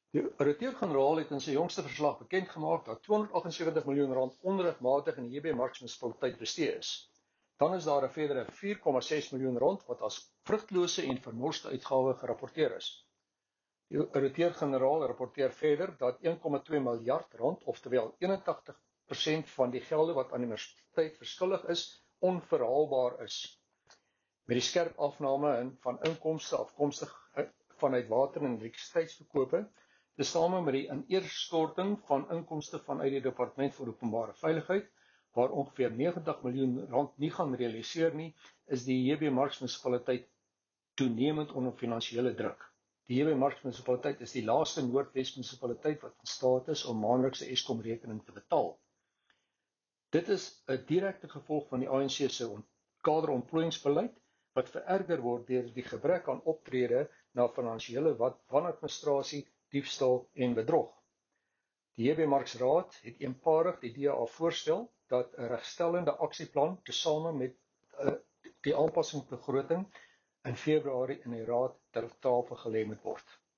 Die ouditeur-generaal het in sy jongste verslag bekend gemaak dat R278 miljoen onregmatig in die JB Marks munisipaliteit bestee is. Dan is daar 'n verdere R4,6 miljoen wat as vrugtelose en vermorste uitgawe gerapporteer is. Die ouditeur-generaal rapporteer verder dat R1,2 miljard, oftewel 81% van die gelde wat aan die munisipaliteit verskuldig is, onverhaalbaar is. Met die skerp afname van inkomste afkomstig vanuit water- en elektrisiteitsverkope, tesame met die ineenstorting van inkomste vanuit die Departement vir Openbare Veiligheid, waar ongeveer R90 miljoen nie gaan realiseer nie, is die JB Marks munisipaliteit toenemend onder finansiële druk. Die JB Marks munisipaliteit is die laaste Noordwes munisipaliteit wat in staat is om maandelikse Eskom rekening te betaal. Dit is 'n direkte gevolg van die ANC se kaderontplooiingsbeleid wat vererger word deur die gebrek aan optrede na finansiële wanadministrasie, diefstal en bedrog. Die JB Marks Raad het eenparig die DA voorstel dat 'n regstellende aksieplan tesame met die aanpassingsbegroting in Februarie in die Raad ter tafel gelê moet word.